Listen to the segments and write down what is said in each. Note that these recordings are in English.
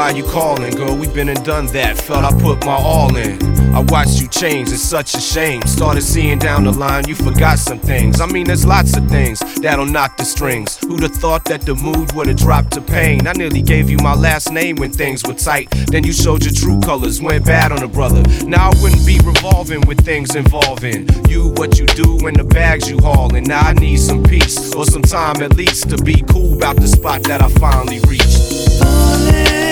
why you calling, girl. We been and done that, felt I put my all in. I watched you change, it's such a shame. Started seeing down the line, you forgot some things. I mean, there's lots of things that'll knock the strings. Who'd have thought that the mood would've dropped to pain? I nearly gave you my last name when things were tight. Then you showed your true colors, went bad on a brother. Now I wouldn't be revolving with things involving you, what you do, and the bags you haulin'. Now I need some peace, or some time at least, to be cool about the spot that I finally reached. Falling.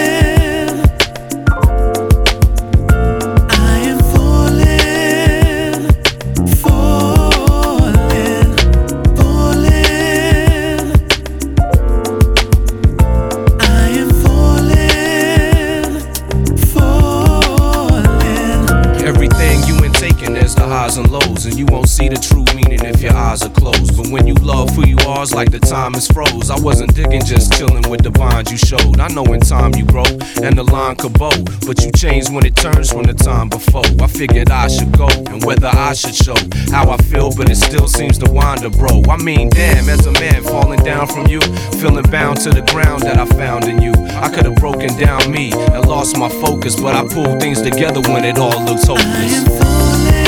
Highs and lows, and you won't see the true meaning if your eyes are closed. But when you love who you are, it's like the time is froze. I wasn't digging, just chilling with the bond you showed. I know in time you grow, and the line could bow, but you change when it turns from the time before. I figured I should go, and whether I should show how I feel, but it still seems to wander, bro. I mean, damn, as a man falling down from you, feeling bound to the ground that I found in you. I could have broken down me and lost my focus, but I pulled things together when it all looks hopeless.